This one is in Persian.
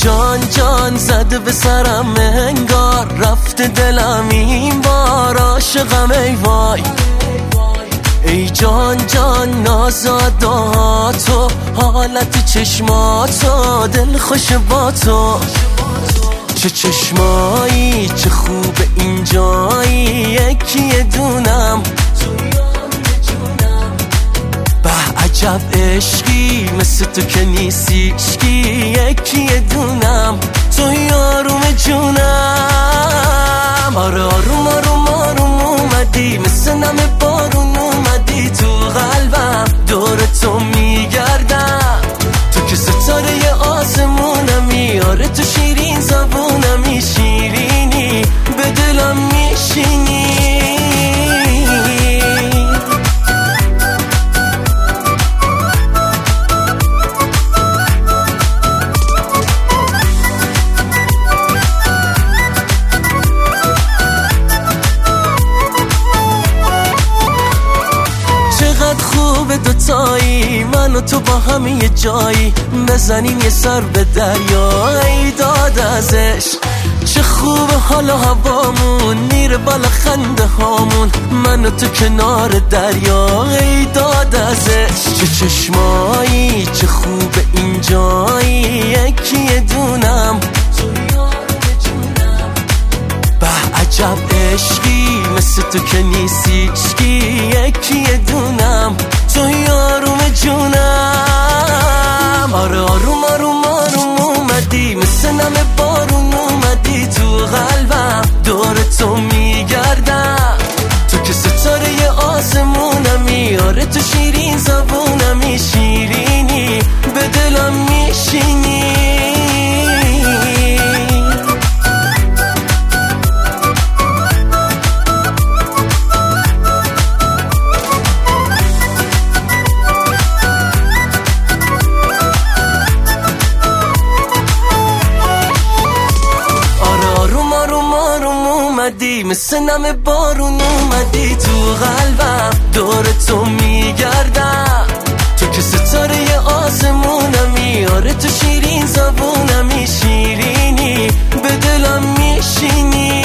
جان جان زده به سرم انگار رفته دلم این بار عاشقم ای وای. ای جان جان نازاداتو حالت چشماتو دل خوش با تو. چه چشمایی چه خوب اینجایی یکی دونم. به عجب عشقی مثل تو که نیستیشکی یکی دونم. تو یاروم جونم. آره آروم آروم آروم اومدی مثل نم بارون اومدی تو قلبم دور تو میگردم. تو که ستاره آسمونمی. آره تو شیرین زبونمی شیرینی به دلم میشینی. خوب دوتایی من و تو با هم یه جایی بزنیم یه سر به دریا. ای داد ازش چه خوب حال و هوامون میره بالا خنده هامون من و تو کنار دریا. ای داد ازش چه چشمایی چه خوب اینجایی یکی دونم. به عجب عشقی مثل تو که نیستیشکی یکی دونم. تو یاروم جونم. آره آروم آروم آروم اومدی مثل نم بارون اومدی تو قلبم دور تو میگردم. تو که ستاره آسمونمی. آره تو شیرین زبونمی شیرینی به دلم میشینی. مثل نم بارون اومدی تو قلبم دور تو میگردم. تو که ستاره آسمونمی. آره تو شیرین زبونمی شیرینی به دلم میشینی.